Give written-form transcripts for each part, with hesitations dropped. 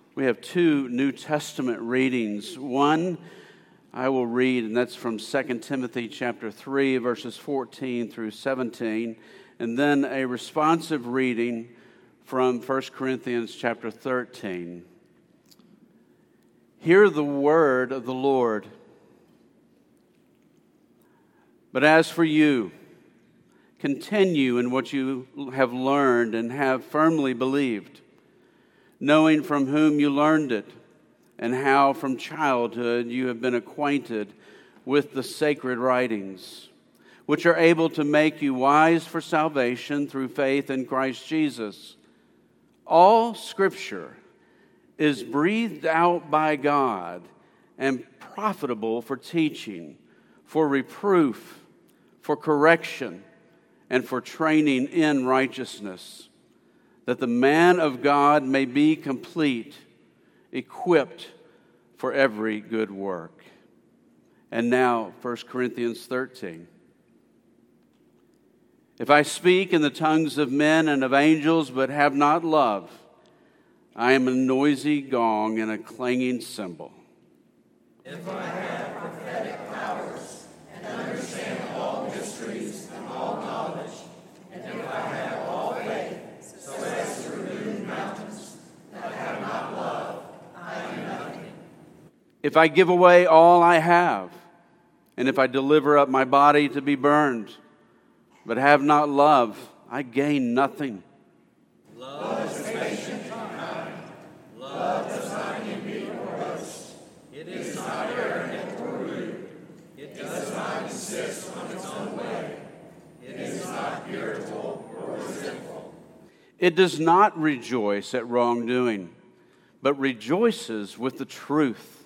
We have two New Testament readings. One I will read, and that's from 2 Timothy chapter 3, verses 14 through 17, and then a responsive reading from 1 Corinthians chapter 13. Hear the word of the Lord. But as for you, continue in what you have learned and have firmly believed, knowing from whom you learned it, and how from childhood you have been acquainted with the sacred writings, which are able to make you wise for salvation through faith in Christ Jesus. All Scripture is breathed out by God and profitable for teaching, for reproof, for correction, and for training in righteousness, that the man of God may be complete, equipped for every good work. And now, 1 Corinthians 13. If I speak in the tongues of men and of angels, but have not love, I am a noisy gong and a clanging cymbal. If I have prophetic powers and understand all mysteries and all knowledge, and if I have all faith so as to remove mountains, but have not love, I am nothing. If I give away all I have, and if I deliver up my body to be burned, but have not love, I gain nothing. Love is patient and kind. Love does not envy or boast. It is not arrogant or rude. It does not insist on its own way. It is not irritable or resentful. It does not rejoice at wrongdoing, but rejoices with the truth.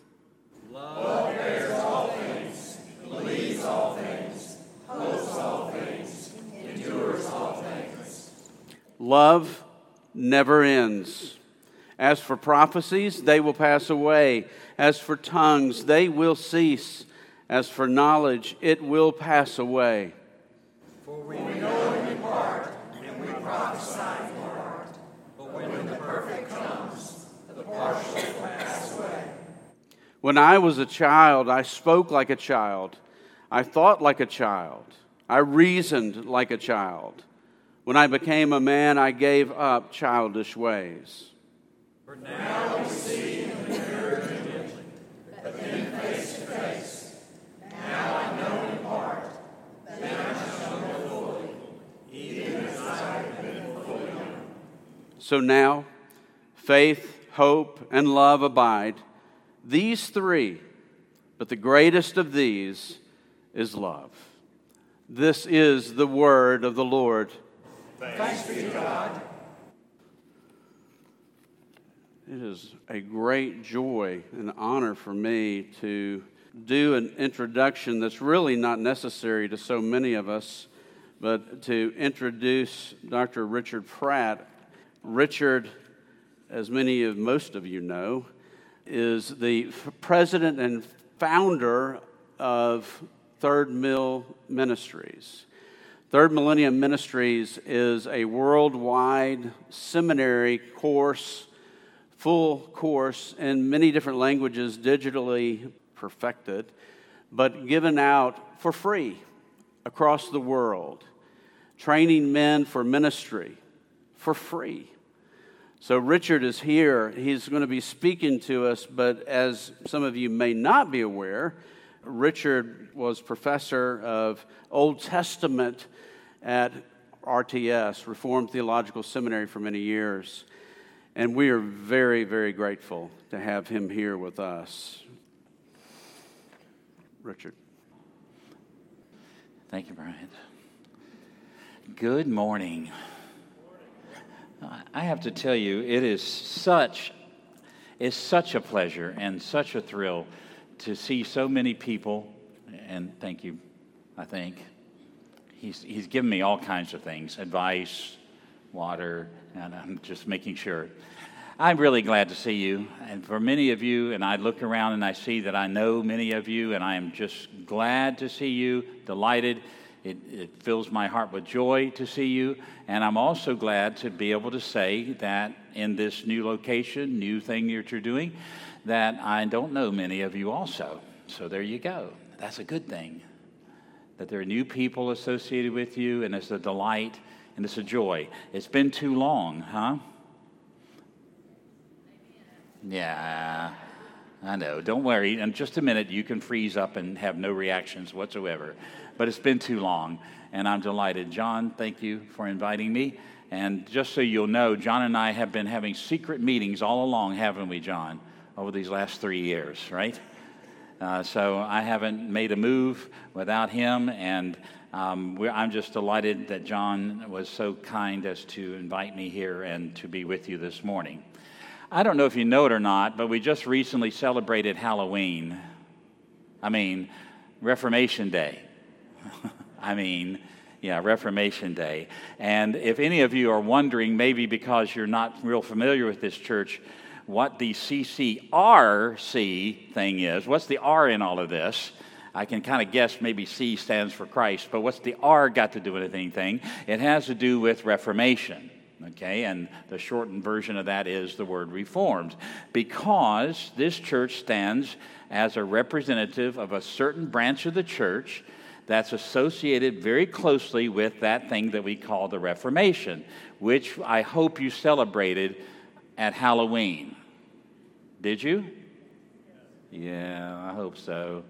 Love bears all things, believes all things, hopes all things, endures all things. Love never ends. As for prophecies, they will pass away. As for tongues, they will cease. As for knowledge, it will pass away. For we know in part, and we prophesy in part. But when the perfect comes, the partial will pass away. When I was a child, I spoke like a child. I thought like a child. I reasoned like a child. When I became a man, I gave up childish ways. For now we see in the mirror dimly, but then face to face. Now I know in part, then I shall know fully, even as I have been fully known. So now, faith, hope, and love abide. These three, but the greatest of these is love. This is the word of the Lord. Thanks be to God. It is a great joy and honor for me to do an introduction that's really not necessary to so many of us, but to introduce Dr. Richard Pratt. Richard, as most of you know, is the president and founder of Third Mill Ministries. Third Millennium Ministries is a worldwide seminary course, full course in many different languages, digitally perfected, but given out for free across the world, training men for ministry for free. So Richard is here. He's going to be speaking to us, but as some of you may not be aware, Richard was professor of Old Testament at RTS, Reformed Theological Seminary, for many years. And we are very, very grateful to have him here with us. Richard. Thank you, Brian. Good morning. I have to tell you, it is such a pleasure and such a thrill to see so many people, and thank you, I think. He's given me all kinds of things, advice, water, and I'm just making sure. I'm really glad to see you, and for many of you, and I look around and I see that I know many of you, and I am just glad to see you, delighted. It fills my heart with joy to see you, and I'm also glad to be able to say that in this new location, new thing that you're doing, that I don't know many of you also. So there you go. That's a good thing, that there are new people associated with you, and it's a delight, and it's a joy. It's been too long, huh? Yeah, I know. Don't worry. In just a minute, you can freeze up and have no reactions whatsoever. But it's been too long, and I'm delighted. John, thank you for inviting me. And just so you'll know, John and I have been having secret meetings all along, haven't we, John, over these last 3 years, right? So I haven't made a move without him, and I'm just delighted that John was so kind as to invite me here and to be with you this morning. I don't know if you know it or not, but we just recently celebrated Halloween. Reformation Day. Reformation Day. And if any of you are wondering, maybe because you're not real familiar with this church, what the CCRC thing is, what's the R in all of this? I can kind of guess maybe C stands for Christ, but what's the R got to do with anything? It has to do with Reformation. Okay, and the shortened version of that is the word Reformed, because this church stands as a representative of a certain branch of the church that's associated very closely with that thing that we call the Reformation, which I hope you celebrated at Halloween. Did you? Yeah, I hope so.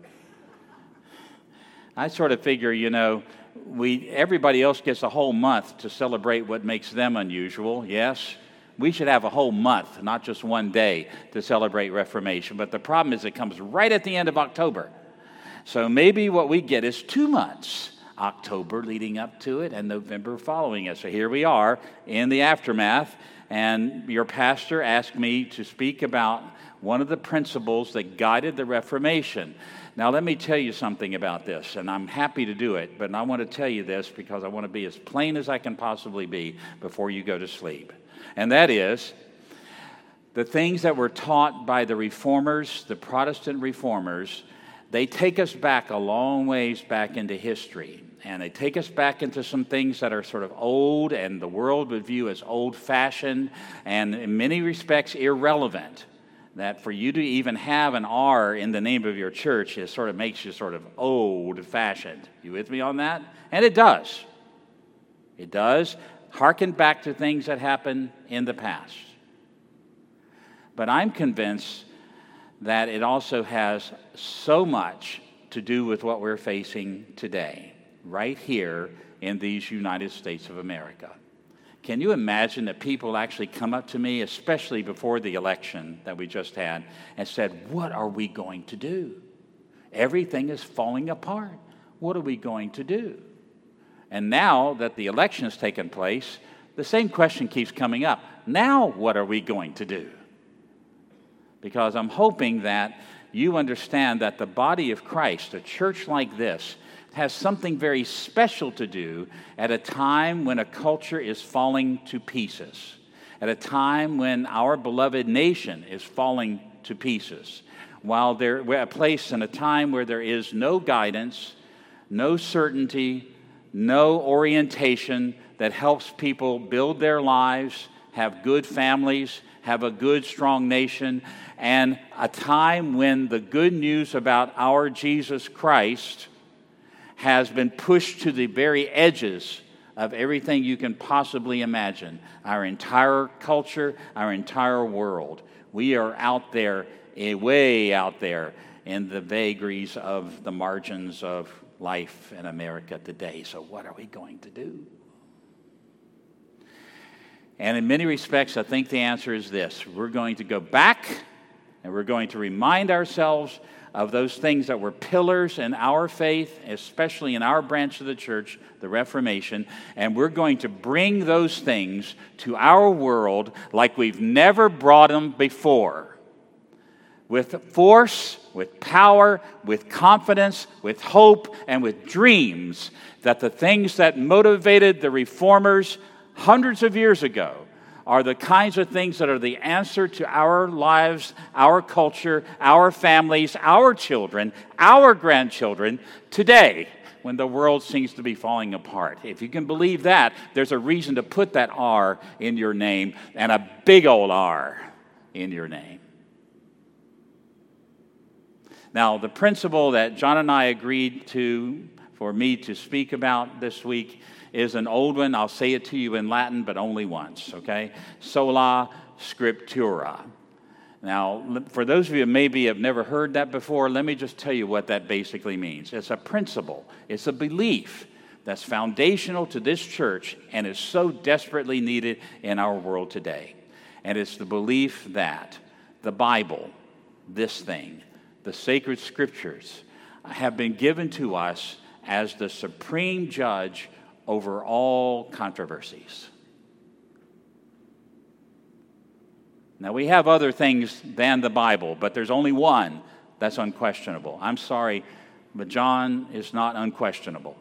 I sort of figure, everybody else gets a whole month to celebrate what makes them unusual, yes? We should have a whole month, not just one day, to celebrate Reformation. But the problem is it comes right at the end of October. So maybe what we get is 2 months, October leading up to it and November following it. So here we are in the aftermath, and your pastor asked me to speak about one of the principles that guided the Reformation. Now, let me tell you something about this, and I'm happy to do it, but I want to tell you this because I want to be as plain as I can possibly be before you go to sleep. And that is, the things that were taught by the Reformers, the Protestant Reformers, they take us back a long ways back into history. And they take us back into some things that are sort of old and the world would view as old-fashioned and in many respects irrelevant. That for you to even have an R in the name of your church makes you sort of old-fashioned. You with me on that? And it does. It does harken back to things that happened in the past. But I'm convinced that it also has so much to do with what we're facing today, right here in these United States of America. Can you imagine that people actually come up to me, especially before the election that we just had, and said, "What are we going to do? Everything is falling apart. What are we going to do?" And now that the election has taken place, the same question keeps coming up. Now what are we going to do? Because I'm hoping that you understand that the body of Christ, a church like this, has something very special to do at a time when a culture is falling to pieces, at a time when our beloved nation is falling to pieces, while we're a place and a time where there is no guidance, no certainty, no orientation that helps people build their lives, have good families, have a good, strong nation, and a time when the good news about our Jesus Christ has been pushed to the very edges of everything you can possibly imagine. Our entire culture, our entire world. We are out there, way out there, in the vagaries of the margins of life in America today. So what are we going to do? And in many respects, I think the answer is this. We're going to go back and we're going to remind ourselves of those things that were pillars in our faith, especially in our branch of the church, the Reformation, and we're going to bring those things to our world like we've never brought them before. With force, with power, with confidence, with hope, and with dreams that the things that motivated the Reformers hundreds of years ago are the kinds of things that are the answer to our lives, our culture, our families, our children, our grandchildren today. when the world seems to be falling apart. If you can believe that, there's a reason to put that R in your name and a big old R in your name. Now, the principle that John and I agreed to for me to speak about this week is an old one. I'll say it to you in Latin, but only once, okay? Sola Scriptura. Now, for those of you who maybe have never heard that before, let me just tell you what that basically means. It's a principle. It's a belief that's foundational to this church and is so desperately needed in our world today. And it's the belief that the Bible, this thing, the sacred scriptures, have been given to us as the supreme judge over all controversies. Now, we have other things than the Bible, but there's only one that's unquestionable. I'm sorry, but John is not unquestionable.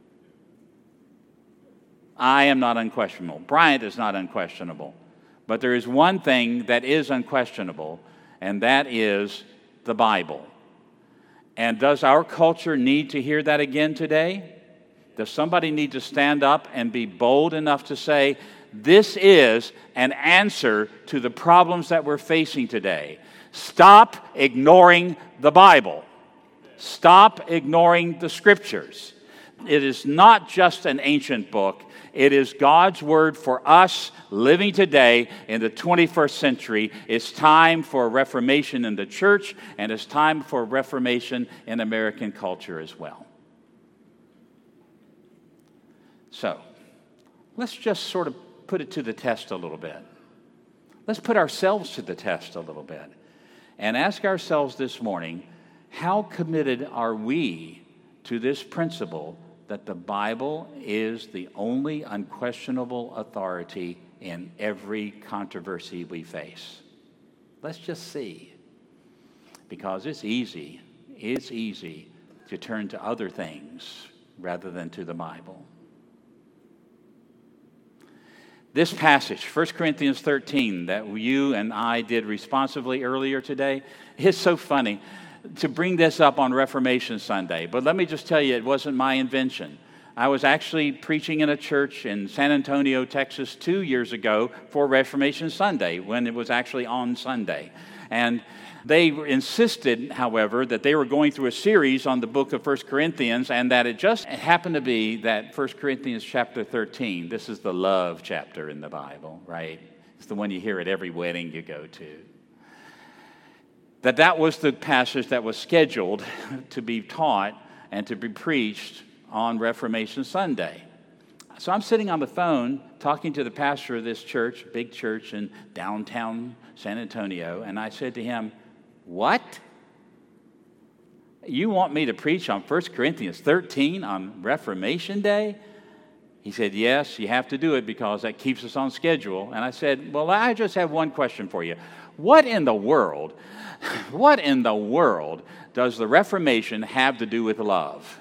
I am not unquestionable. Bryant is not unquestionable. But there is one thing that is unquestionable, and that is the Bible. And does our culture need to hear that again today? Does somebody need to stand up and be bold enough to say, this is an answer to the problems that we're facing today? Stop ignoring the Bible. Stop ignoring the Scriptures. It is not just an ancient book. It is God's word for us living today in the 21st century. It's time for a reformation in the church, and it's time for a reformation in American culture as well. So, let's just sort of put it to the test a little bit. Let's put ourselves to the test a little bit and ask ourselves this morning, how committed are we to this principle that the Bible is the only unquestionable authority in every controversy we face? Let's just see. Because it's easy to turn to other things rather than to the Bible. This passage, 1 Corinthians 13, that you and I did responsively earlier today, is so funny to bring this up on Reformation Sunday. But let me just tell you, it wasn't my invention. I was actually preaching in a church in San Antonio, Texas 2 years ago for Reformation Sunday, when it was actually on Sunday. And they insisted, however, that they were going through a series on the book of 1 Corinthians, and that it just happened to be that 1 Corinthians chapter 13, this is the love chapter in the Bible, right? It's the one you hear at every wedding you go to. That was the passage that was scheduled to be taught and to be preached on Reformation Sunday. So I'm sitting on the phone talking to the pastor of this church, big church in downtown San Antonio, and I said to him, "What? You want me to preach on 1 Corinthians 13 on Reformation Day?" He said, "Yes, you have to do it because that keeps us on schedule." And I said, "Well, I just have one question for you. What in the world does the Reformation have to do with love?"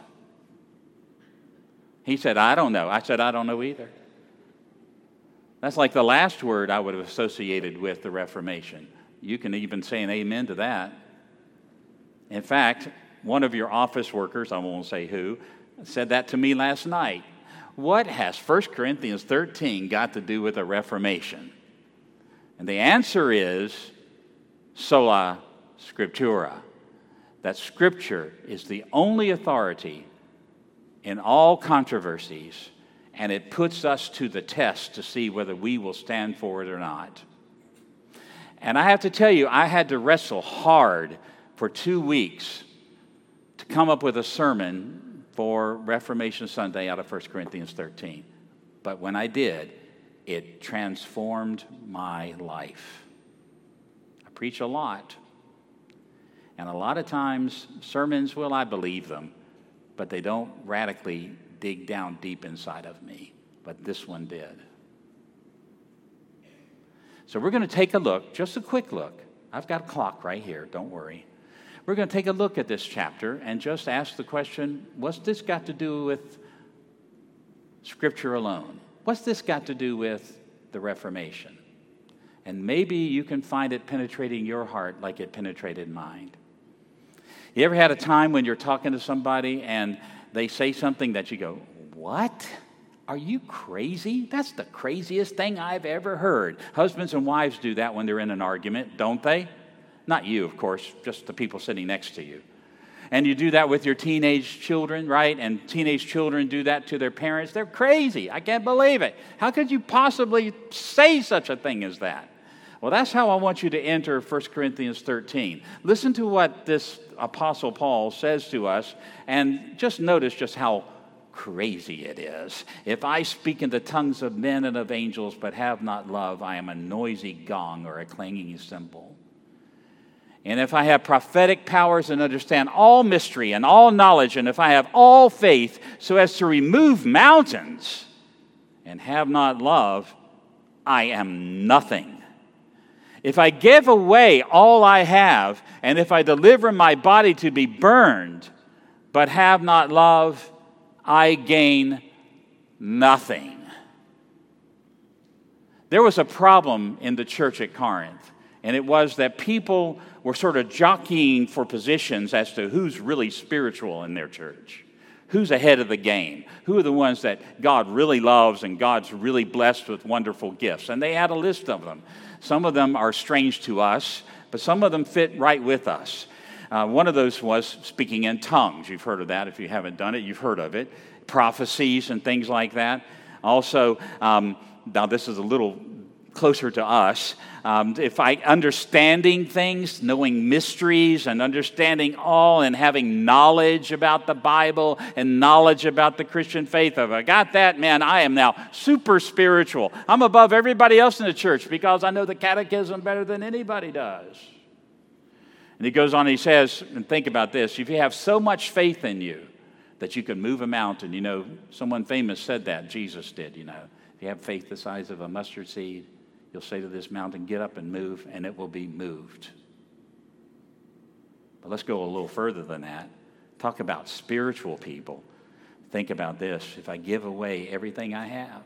He said, "I don't know." I said, "I don't know either." That's like the last word I would have associated with the Reformation. You can even say an amen to that. In fact, one of your office workers, I won't say who, said that to me last night. What has 1 Corinthians 13 got to do with the Reformation? And the answer is sola scriptura, that Scripture is the only authority in all controversies, and it puts us to the test to see whether we will stand for it or not. And I have to tell you, I had to wrestle hard for 2 weeks to come up with a sermon for Reformation Sunday out of 1 Corinthians 13. But when I did, it transformed my life. I preach a lot. And a lot of times, sermons, well, I believe them, but they don't radically dig down deep inside of me. But this one did. So we're going to take a look, just a quick look. I've got a clock right here, don't worry. We're going to take a look at this chapter and just ask the question, what's this got to do with Scripture alone? What's this got to do with the Reformation? And maybe you can find it penetrating your heart like it penetrated mine. You ever had a time when you're talking to somebody and they say something that you go, what? Are you crazy? That's the craziest thing I've ever heard. Husbands and wives do that when they're in an argument, don't they? Not you, of course, just the people sitting next to you. And you do that with your teenage children, right? And teenage children do that to their parents. They're crazy. I can't believe it. How could you possibly say such a thing as that? Well, that's how I want you to enter 1 Corinthians 13. Listen to what this Apostle Paul says to us, and just notice just how crazy it is. If I speak in the tongues of men and of angels, but have not love, I am a noisy gong or a clanging cymbal. And if I have prophetic powers and understand all mystery and all knowledge, and if I have all faith so as to remove mountains and have not love, I am nothing. If I give away all I have, and if I deliver my body to be burned, but have not love, I gain nothing. There was a problem in the church at Corinth, and it was that people were sort of jockeying for positions as to who's really spiritual in their church. Who's ahead of the game? Who are the ones that God really loves and God's really blessed with wonderful gifts? And they had a list of them. Some of them are strange to us, but some of them fit right with us. One of those was speaking in tongues. You've heard of that. If you haven't done it, you've heard of it. Prophecies and things like that. Also, now this is a little closer to us. If I understanding things, knowing mysteries and understanding all and having knowledge about the Bible and knowledge about the Christian faith, if I got that, man, I am now super spiritual. I'm above everybody else in the church because I know the catechism better than anybody does. And he goes on and he says, and think about this, if you have so much faith in you that you can move a mountain, you know, someone famous said that, Jesus did, you know. If you have faith the size of a mustard seed, you'll say to this mountain, get up and move, and it will be moved. But let's go a little further than that. Talk about spiritual people. Think about this. If I give away everything I have.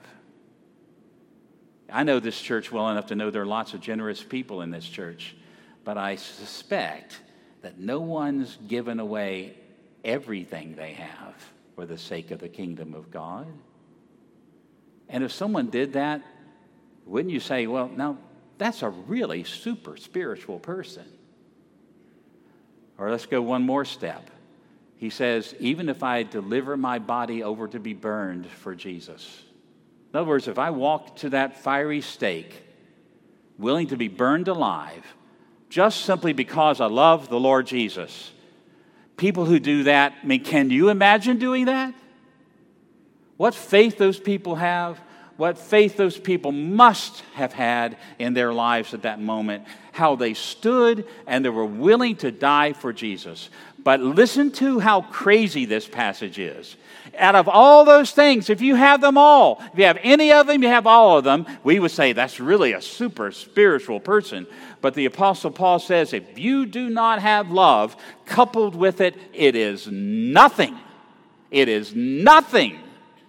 I know this church well enough to know there are lots of generous people in this church, but I suspect that no one's given away everything they have for the sake of the kingdom of God. And if someone did that, wouldn't you say, well, now, that's a really super spiritual person? Or let's go one more step. He says, even if I deliver my body over to be burned for Jesus. In other words, if I walk to that fiery stake, willing to be burned alive, just simply because I love the Lord Jesus. People who do that, I mean, can you imagine doing that? What faith those people have, what faith those people must have had in their lives at that moment, how they stood and they were willing to die for Jesus. But listen to how crazy this passage is. Out of all those things, if you have them all, if you have any of them, you have all of them, we would say that's really a super spiritual person. But the Apostle Paul says, if you do not have love coupled with it, it is nothing. It is nothing.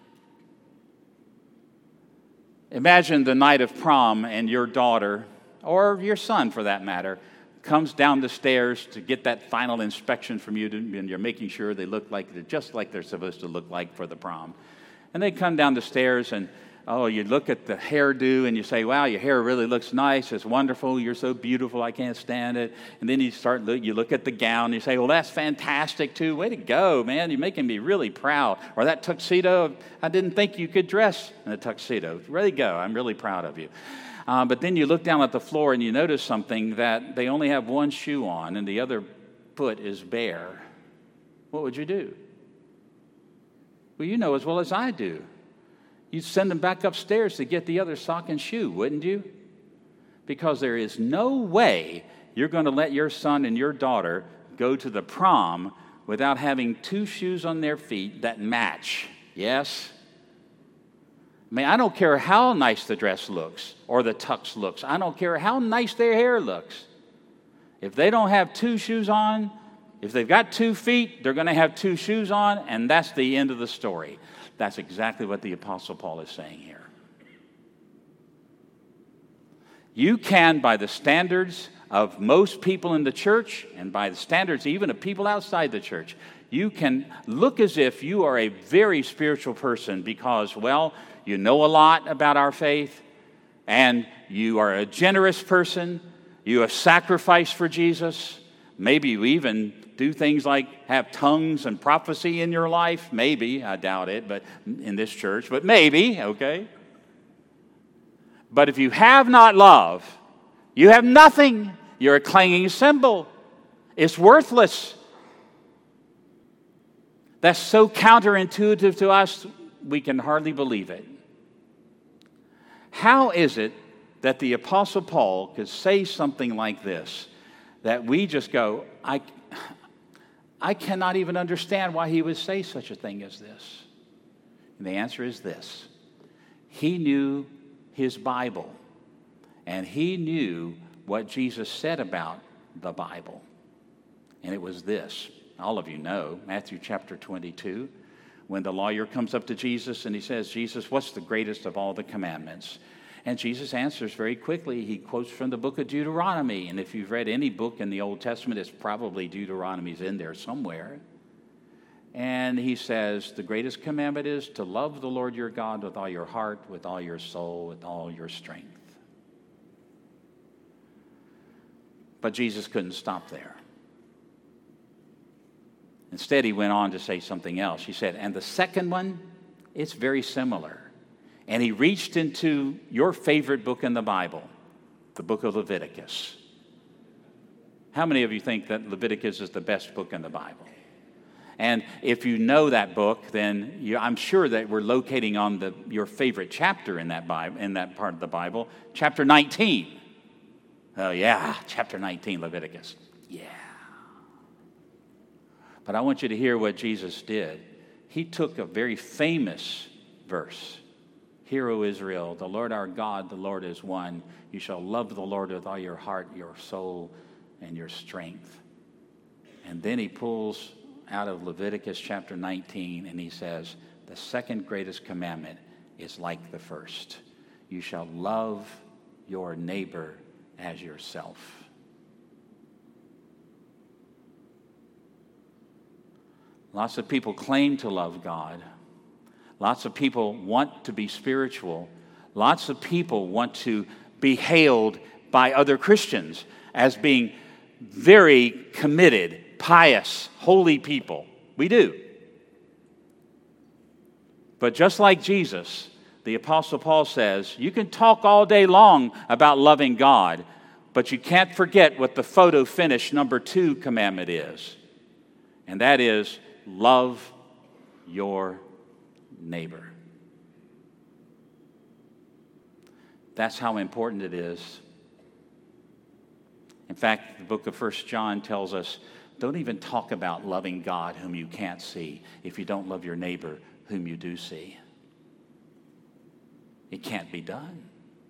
Imagine the night of prom and your daughter, or your son for that matter, comes down the stairs to get that final inspection from you, and you're making sure they look like they're just like they're supposed to look like for the prom. And they come down the stairs and, oh, you look at the hairdo and you say, wow, your hair really looks nice. It's wonderful. You're so beautiful. I can't stand it. And then you look at the gown and you say, well, that's fantastic too. Way to go, man. You're making me really proud. Or that tuxedo, I didn't think you could dress in a tuxedo. Way to go. I'm really proud of you. But then you look down at the floor and you notice something, that they only have one shoe on and the other foot is bare. What would you do? Well, you know as well as I do. You'd send them back upstairs to get the other sock and shoe, wouldn't you? Because there is no way you're going to let your son and your daughter go to the prom without having two shoes on their feet that match. Yes? I mean, I don't care how nice the dress looks or the tux looks. I don't care how nice their hair looks. If they don't have two shoes on, if they've got 2 feet, they're going to have 2 shoes on, and that's the end of the story. That's exactly what the Apostle Paul is saying here. You can, by the standards of most people in the church, and by the standards even of people outside the church, You can look as if you are a very spiritual person because, well, you know a lot about our faith, and you are a generous person. You have sacrificed for Jesus. Maybe you even do things like have tongues and prophecy in your life. Maybe, I doubt it, but in this church, but maybe, okay? But if you have not love, you have nothing. You're a clanging cymbal. It's worthless. That's so counterintuitive to us, we can hardly believe it. How is it that the Apostle Paul could say something like this, that we just go, I cannot even understand why he would say such a thing as this? And the answer is this. He knew his Bible, and he knew what Jesus said about the Bible. And it was this. All of you know, Matthew chapter 22, when the lawyer comes up to Jesus and he says, Jesus, what's the greatest of all the commandments? And Jesus answers very quickly. He quotes from the book of Deuteronomy. And if you've read any book in the Old Testament, it's probably Deuteronomy's in there somewhere. And he says, the greatest commandment is to love the Lord your God with all your heart, with all your soul, with all your strength. But Jesus couldn't stop there. Instead, he went on to say something else. He said, and the second one, it's very similar. And he reached into your favorite book in the Bible, the book of Leviticus. How many of you think that Leviticus is the best book in the Bible? And if you know that book, then I'm sure that we're locating on your favorite chapter in that Bible, in that part of the Bible, chapter 19. Oh yeah, chapter 19, Leviticus. Yeah. But I want you to hear what Jesus did. He took a very famous verse. Hear, O Israel, the Lord our God, the Lord is one. You shall love the Lord with all your heart, your soul, and your strength. And then he pulls out of Leviticus chapter 19, and he says, the second greatest commandment is like the first. You shall love your neighbor as yourself. Lots of people claim to love God. Lots of people want to be spiritual. Lots of people want to be hailed by other Christians as being very committed, pious, holy people. We do. But just like Jesus, the Apostle Paul says, you can talk all day long about loving God, but you can't forget what the photo finish number 2 commandment is. And that is, love your neighbor. That's how important it is. In fact, the book of 1 John tells us, don't even talk about loving God whom you can't see if you don't love your neighbor whom you do see. It can't be done.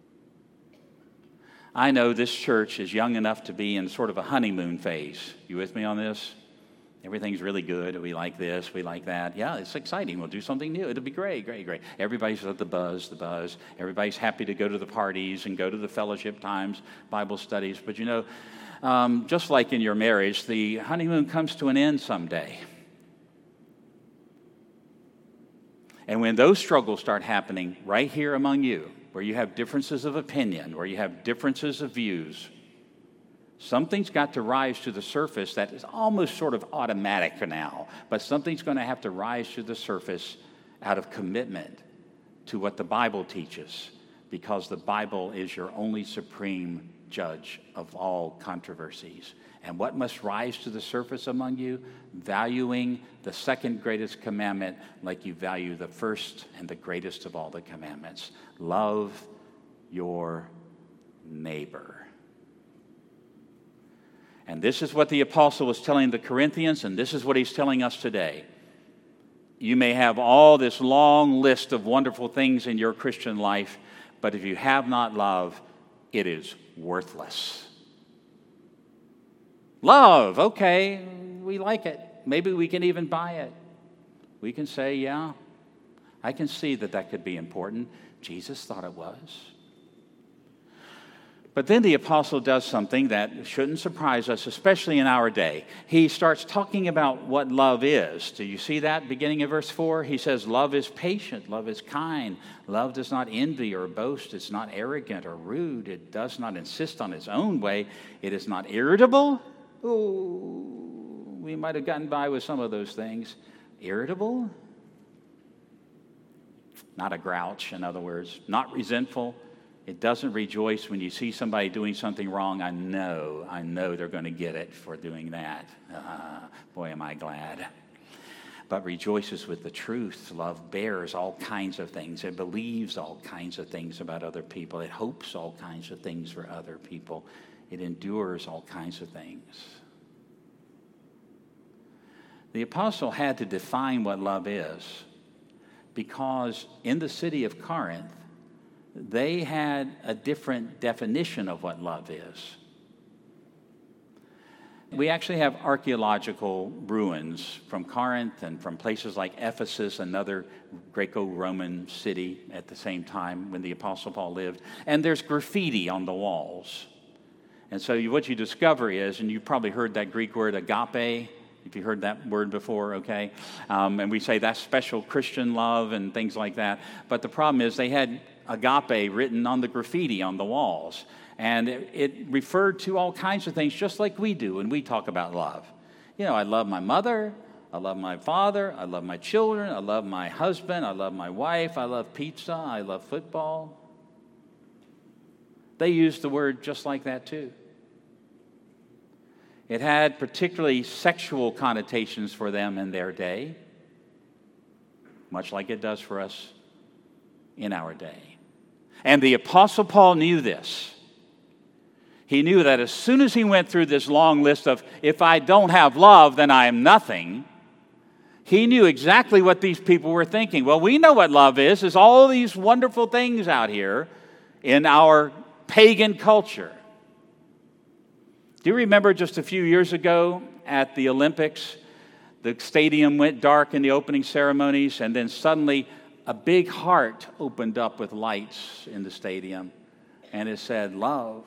I know this church is young enough to be in sort of a honeymoon phase. You with me on this? Everything's really good. We like this. We like that. Yeah, it's exciting. We'll do something new. It'll be great, great, great. Everybody's at the buzz. Everybody's happy to go to the parties and go to the fellowship times, Bible studies. But you know, just like in your marriage, the honeymoon comes to an end someday. And when those struggles start happening right here among you, where you have differences of opinion, where you have differences of views, something's got to rise to the surface that is almost sort of automatic for now, but something's going to have to rise to the surface out of commitment to what the Bible teaches, because the Bible is your only supreme judge of all controversies. And what must rise to the surface among you? Valuing the second greatest commandment like you value the first and the greatest of all the commandments. Love your neighbor. And this is what the apostle was telling the Corinthians, and this is what he's telling us today. You may have all this long list of wonderful things in your Christian life, but if you have not love, it is worthless. Love, okay, we like it. Maybe we can even buy it. We can say, yeah, I can see that could be important. Jesus thought it was. But then the apostle does something that shouldn't surprise us, especially in our day. He starts talking about what love is. Do you see that beginning of verse 4? He says, love is patient, love is kind. Love does not envy or boast. It's not arrogant or rude. It does not insist on its own way. It is not irritable. Ooh, we might have gotten by with some of those things. Irritable? Not a grouch, in other words. Not resentful. It doesn't rejoice when you see somebody doing something wrong. I know they're going to get it for doing that. Boy, am I glad. But rejoices with the truth. Love bears all kinds of things. It believes all kinds of things about other people. It hopes all kinds of things for other people. It endures all kinds of things. The apostle had to define what love is because in the city of Corinth, they had a different definition of what love is. We actually have archaeological ruins from Corinth and from places like Ephesus, another Greco-Roman city at the same time when the Apostle Paul lived. And there's graffiti on the walls. And so what you discover is, and you've probably heard that Greek word agape, if you heard that word before, okay? And we say that's special Christian love and things like that. But the problem is they had agape written on the graffiti on the walls. And it referred to all kinds of things just like we do when we talk about love. You know, I love my mother, I love my father, I love my children, I love my husband, I love my wife, I love pizza, I love football. They used the word just like that too. It had particularly sexual connotations for them in their day, much like it does for us in our day. And the Apostle Paul knew this. He knew that as soon as he went through this long list of, if I don't have love, then I am nothing, he knew exactly what these people were thinking. Well, we know what love is. There's all these wonderful things out here in our pagan culture. Do you remember just a few years ago at the Olympics, the stadium went dark in the opening ceremonies, and then suddenly a big heart opened up with lights in the stadium, and it said, love.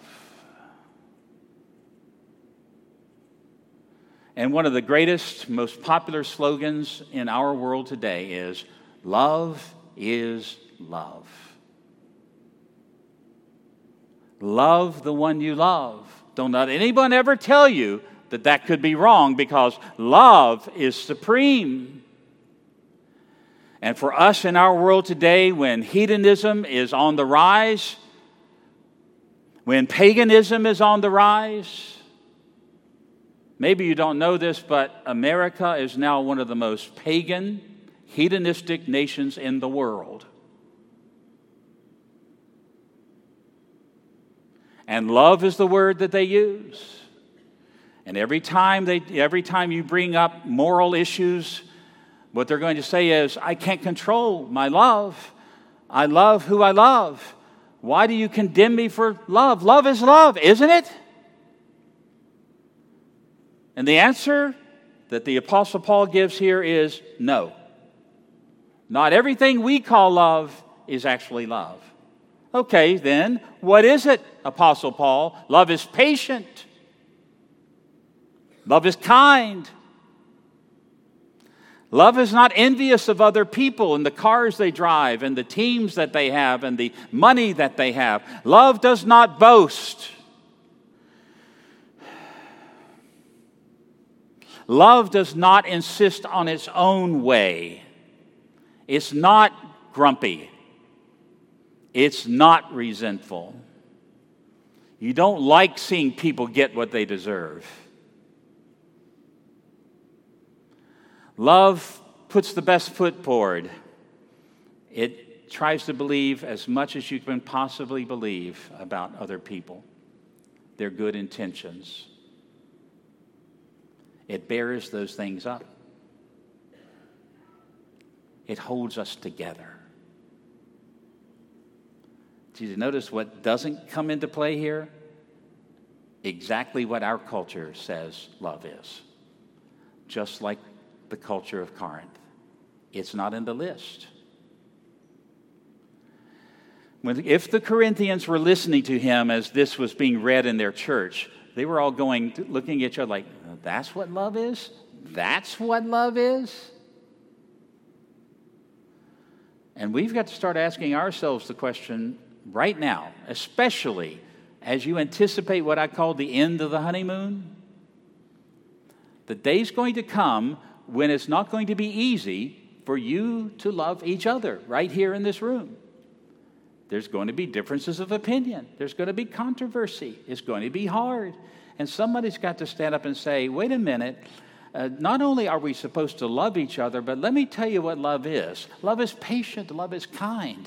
And one of the greatest, most popular slogans in our world today is, love is love. Love the one you love. Don't let anyone ever tell you that that could be wrong, because love is supreme. And for us in our world today, when hedonism is on the rise, when paganism is on the rise, maybe you don't know this, but America is now one of the most pagan, hedonistic nations in the world. And love is the word that they use. And every time you bring up moral issues, what they're going to say is, I can't control my love. I love who I love. Why do you condemn me for love? Love is love, isn't it? And the answer that the Apostle Paul gives here is no. Not everything we call love is actually love. Okay, then, what is it, Apostle Paul? Love is patient. Love is kind. Love is not envious of other people and the cars they drive and the teams that they have and the money that they have. Love does not boast. Love does not insist on its own way. It's not grumpy. It's not resentful. You don't like seeing people get what they deserve. Love puts the best foot forward. It tries to believe as much as you can possibly believe about other people, their good intentions. It bears those things up. It holds us together. Did you notice what doesn't come into play here? Exactly what our culture says love is. Just like the culture of Corinth. It's not in the list. If the Corinthians were listening to him as this was being read in their church, they were all looking at each other like, that's what love is? That's what love is? And we've got to start asking ourselves the question right now, especially as you anticipate what I call the end of the honeymoon. The day's going to come when it's not going to be easy for you to love each other right here in this room. There's going to be differences of opinion. There's going to be controversy. It's going to be hard. And somebody's got to stand up and say, wait a minute, not only are we supposed to love each other, but let me tell you what love is. Love is patient. Love is kind.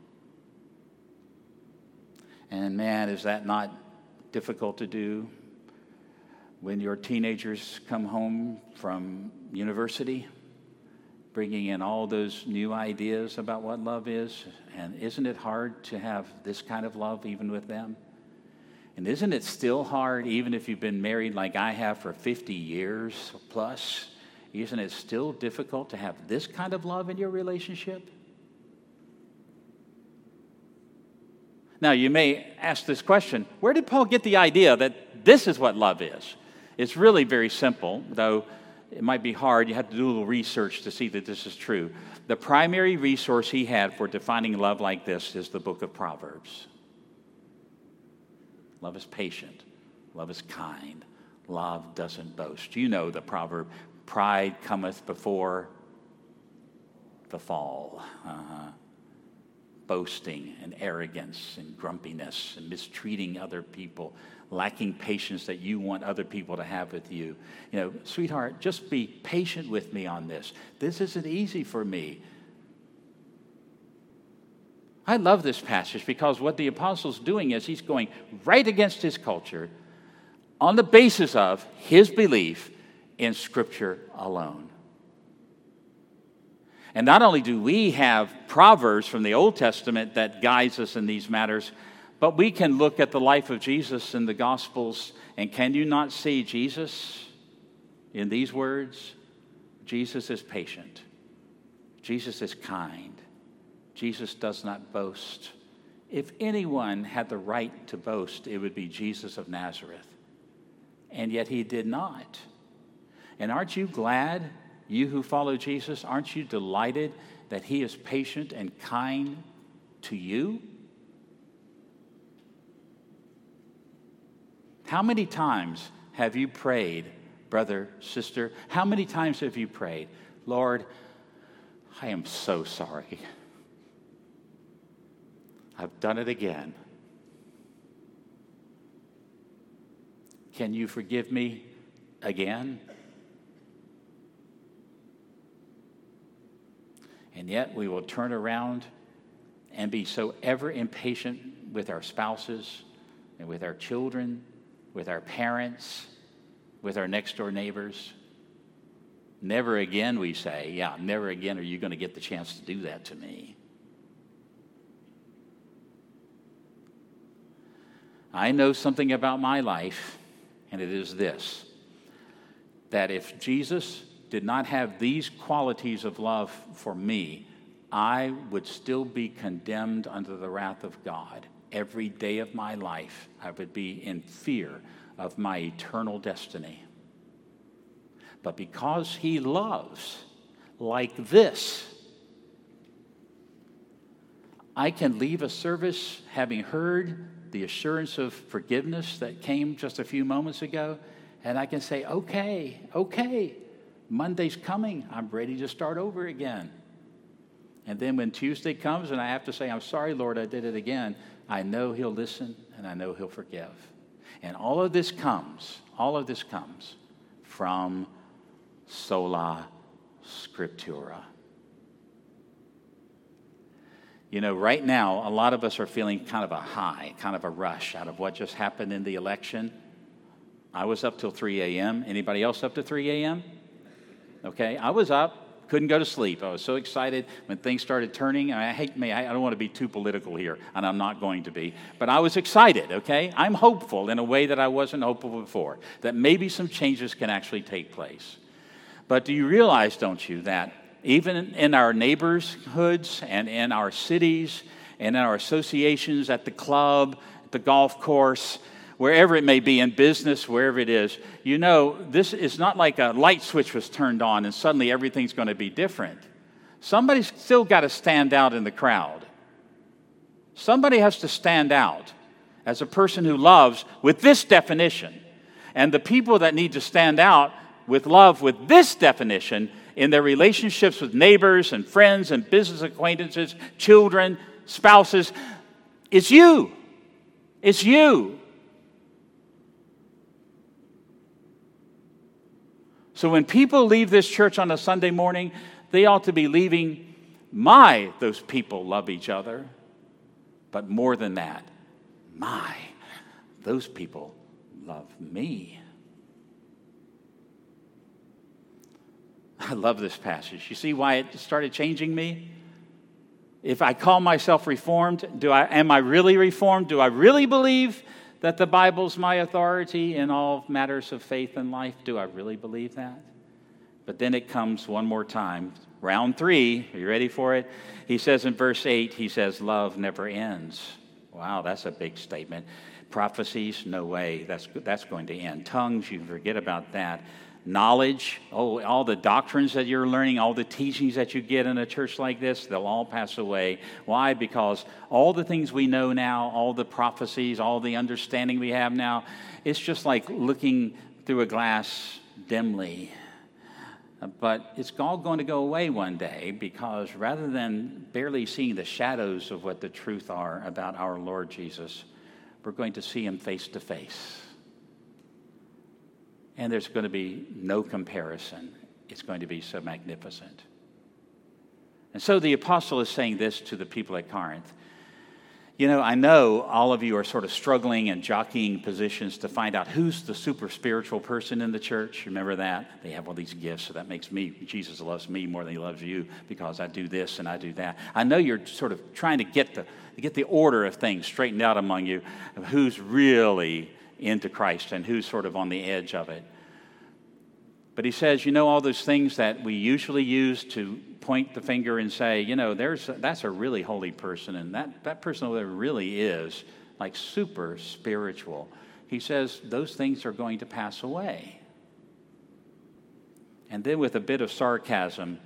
And man, is that not difficult to do when your teenagers come home from university, bringing in all those new ideas about what love is? And isn't it hard to have this kind of love even with them? And isn't it still hard even if you've been married like I have for 50 years plus? Isn't it still difficult to have this kind of love in your relationship? Now, you may ask this question, where did Paul get the idea that this is what love is? It's really very simple, though it might be hard. You have to do a little research to see that this is true. The primary resource he had for defining love like this is the book of Proverbs. Love is patient. Love is kind. Love doesn't boast. You know the proverb, pride cometh before the fall. Boasting and arrogance and grumpiness and mistreating other people, lacking patience that you want other people to have with you. You know, sweetheart, just be patient with me on this. This isn't easy for me. I love this passage because what the apostle's doing is he's going right against his culture on the basis of his belief in Scripture alone. And not only do we have Proverbs from the Old Testament that guides us in these matters, but we can look at the life of Jesus in the Gospels, and can you not see Jesus in these words? Jesus is patient. Jesus is kind. Jesus does not boast. If anyone had the right to boast, it would be Jesus of Nazareth. And yet he did not. And aren't you glad, you who follow Jesus, aren't you delighted that he is patient and kind to you? How many times have you prayed, brother, sister? How many times have you prayed, Lord, I am so sorry. I've done it again. Can you forgive me again? And yet we will turn around and be so ever impatient with our spouses and with our children, with our parents, with our next door neighbors. Never again, we say, yeah, never again are you going to get the chance to do that to me. I know something about my life, and it is this, that if Jesus did not have these qualities of love for me, I would still be condemned under the wrath of God. Every day of my life, I would be in fear of my eternal destiny. But because he loves like this, I can leave a service having heard the assurance of forgiveness that came just a few moments ago, and I can say, okay, Monday's coming. I'm ready to start over again. And then when Tuesday comes and I have to say, I'm sorry, Lord, I did it again, I know he'll listen and I know he'll forgive. And all of this comes from sola scriptura. You know, right now, a lot of us are feeling kind of a high, kind of a rush out of what just happened in the election. I was up till 3 a.m. Anybody else up to 3 a.m.? Okay, I was up, couldn't go to sleep. I was so excited when things started turning. I don't want to be too political here, and I'm not going to be. But I was excited, okay? I'm hopeful in a way that I wasn't hopeful before, that maybe some changes can actually take place. But do you realize, don't you, that even in our neighborhoods and in our cities and in our associations, at the club, at the golf course, wherever it may be, in business, wherever it is. You know, this is not like a light switch was turned on and suddenly everything's going to be different. Somebody's still got to stand out in the crowd. Somebody has to stand out as a person who loves with this definition. And the people that need to stand out with love with this definition in their relationships with neighbors and friends and business acquaintances, children, spouses, it's you. It's you. So when people leave this church on a Sunday morning, they ought to be leaving those people love each other. But more than that, those people love me. I love this passage. You see why it started changing me? If I call myself reformed, am I really reformed? Do I really believe that the Bible's my authority in all matters of faith and life? Do I really believe that? But then it comes one more time. Round 3, are you ready for it? He says in verse 8, he says, love never ends. Wow, that's a big statement. Prophecies, no way, that's going to end. Tongues, you can forget about that. Knowledge, all the doctrines that you're learning, all the teachings that you get in a church like this, they'll all pass away. Why? Because all the things we know now, all the prophecies, all the understanding we have now, it's just like looking through a glass dimly. But it's all going to go away one day, because rather than barely seeing the shadows of what the truth are about our Lord Jesus, we're going to see him face to face. And there's going to be no comparison. It's going to be so magnificent. And so the apostle is saying this to the people at Corinth. You know, I know all of you are sort of struggling and jockeying positions to find out who's the super spiritual person in the church. Remember that? They have all these gifts, so that makes Jesus loves me more than he loves you because I do this and I do that. I know you're sort of trying to get the order of things straightened out among you, of who's really into Christ and who's sort of on the edge of it. But he says, you know, all those things that we usually use to point the finger and say, you know, that's a really holy person, and that person over there really is like super spiritual. He says those things are going to pass away. And then with a bit of sarcasm,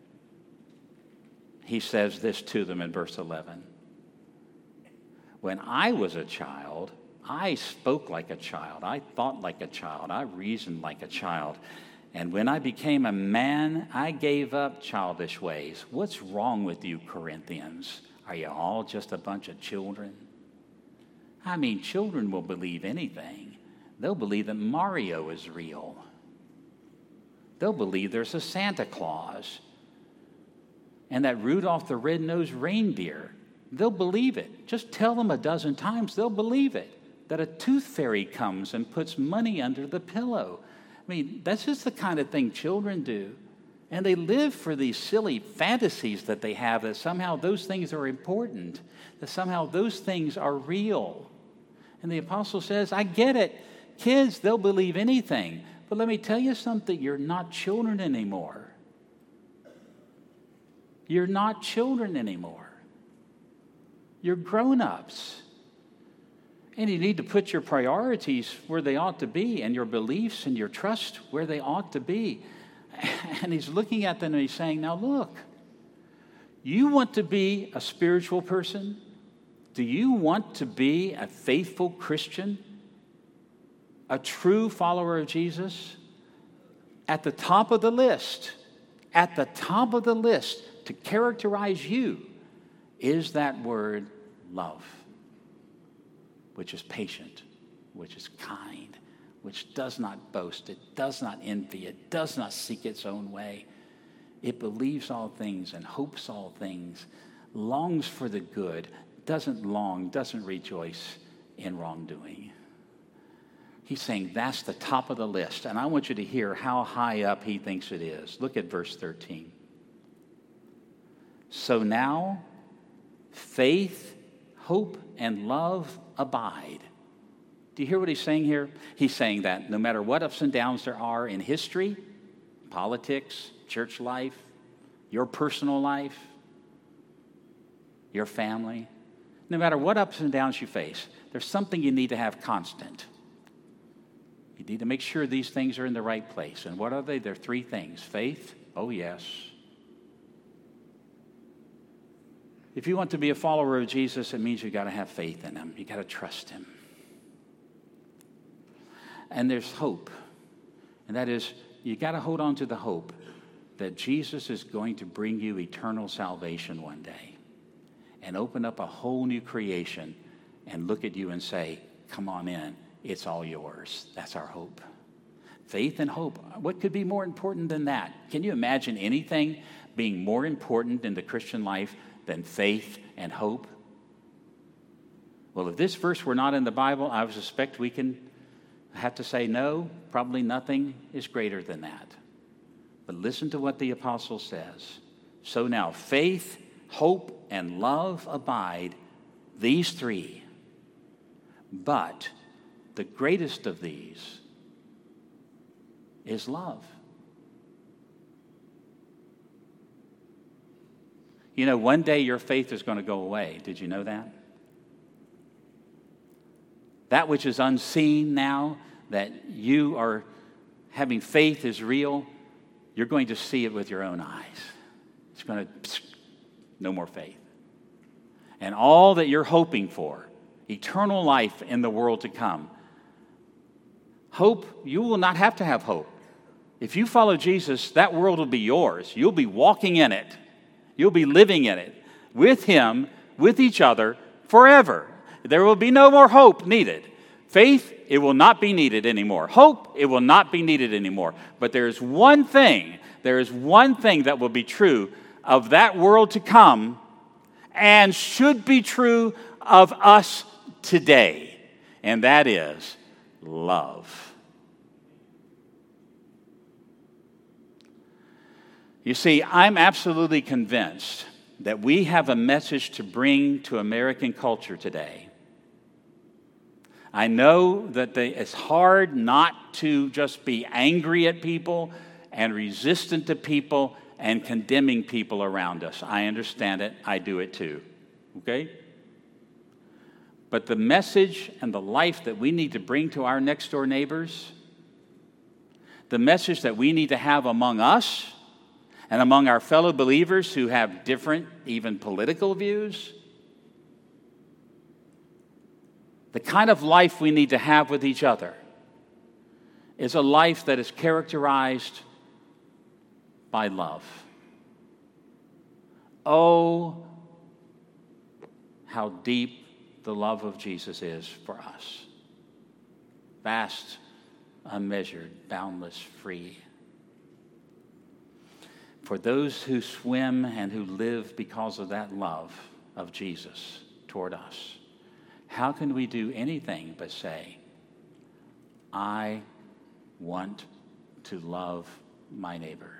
he says this to them in verse 11. When I was a child, I spoke like a child. I thought like a child. I reasoned like a child. And when I became a man, I gave up childish ways. What's wrong with you, Corinthians? Are you all just a bunch of children? I mean, children will believe anything. They'll believe that Mario is real. They'll believe there's a Santa Claus and that Rudolph the Red-Nosed Reindeer. They'll believe it. Just tell them a dozen times, they'll believe it. That a tooth fairy comes and puts money under the pillow. I mean, that's just the kind of thing children do. And they live for these silly fantasies that they have, that somehow those things are important, that somehow those things are real. And the apostle says, I get it. Kids, they'll believe anything. But let me tell you something, you're not children anymore. You're not children anymore. You're grown-ups. And you need to put your priorities where they ought to be, and your beliefs and your trust where they ought to be. And he's looking at them and he's saying, now look, you want to be a spiritual person? Do you want to be a faithful Christian? A true follower of Jesus? At the top of the list, to characterize you is that word love, which is patient, which is kind, which does not boast, it does not envy, it does not seek its own way. It believes all things and hopes all things, longs for the good, doesn't rejoice in wrongdoing. He's saying that's the top of the list, and I want you to hear how high up he thinks it is. Look at verse 13. So now, faith, hope, and love abide. Do you hear what he's saying here? He's saying that no matter what ups and downs there are in history, politics, church life, your personal life, your family, No matter what ups and downs you face, there's something you need to have constant. You need to make sure these things are in the right place. And what are they? They're three things. Faith, oh yes. If you want to be a follower of Jesus, it means you've got to have faith in him. You've got to trust him. And there's hope. And that is, you got to hold on to the hope that Jesus is going to bring you eternal salvation one day and open up a whole new creation and look at you and say, come on in. It's all yours. That's our hope. Faith and hope. What could be more important than that? Can you imagine anything being more important in the Christian life than faith and hope? Well, if this verse were not in the Bible, I would suspect we can have to say no, probably nothing is greater than that. But listen to what the apostle says. So now faith, hope, and love abide, these three. But the greatest of these is love. You know, one day your faith is going to go away. Did you know that? That which is unseen now, that you are having faith is real, you're going to see it with your own eyes. It's going to, no more faith. And all that you're hoping for, eternal life in the world to come, hope, you will not have to have hope. If you follow Jesus, that world will be yours. You'll be walking in it. You'll be living in it with him, with each other, forever. There will be no more hope needed. Faith, it will not be needed anymore. Hope, it will not be needed anymore. But there is one thing that will be true of that world to come and should be true of us today. And that is love. You see, I'm absolutely convinced that we have a message to bring to American culture today. I know that it's hard not to just be angry at people and resistant to people and condemning people around us. I understand it. I do it too. Okay? But the message and the life that we need to bring to our next door neighbors, the message that we need to have among us and among our fellow believers who have different, even political views, the kind of life we need to have with each other is a life that is characterized by love. Oh, how deep the love of Jesus is for us. Vast, unmeasured, boundless, free. For those who swim and who live because of that love of Jesus toward us, how can we do anything but say, I want to love my neighbor?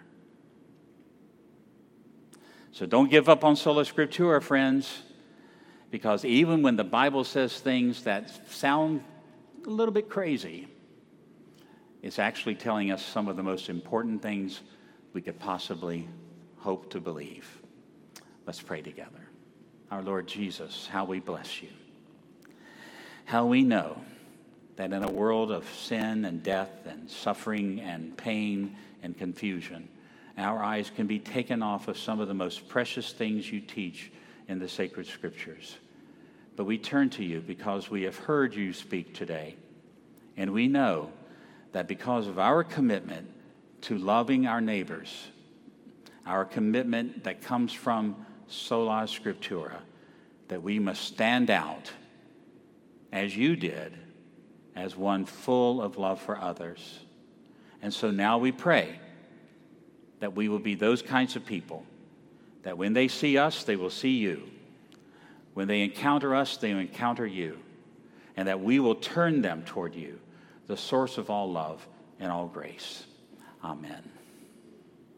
So don't give up on Sola Scriptura, friends, because even when the Bible says things that sound a little bit crazy, it's actually telling us some of the most important things we could possibly hope to believe. Let's pray together. Our Lord Jesus, how we bless you. How we know that in a world of sin and death and suffering and pain and confusion, our eyes can be taken off of some of the most precious things you teach in the sacred scriptures. But we turn to you because we have heard you speak today. And we know that because of our commitment to loving our neighbors, our commitment that comes from Sola Scriptura, that we must stand out as you did, as one full of love for others. And so now we pray that we will be those kinds of people, that when they see us, they will see you. When they encounter us, they will encounter you. And that we will turn them toward you, the source of all love and all grace. Amen.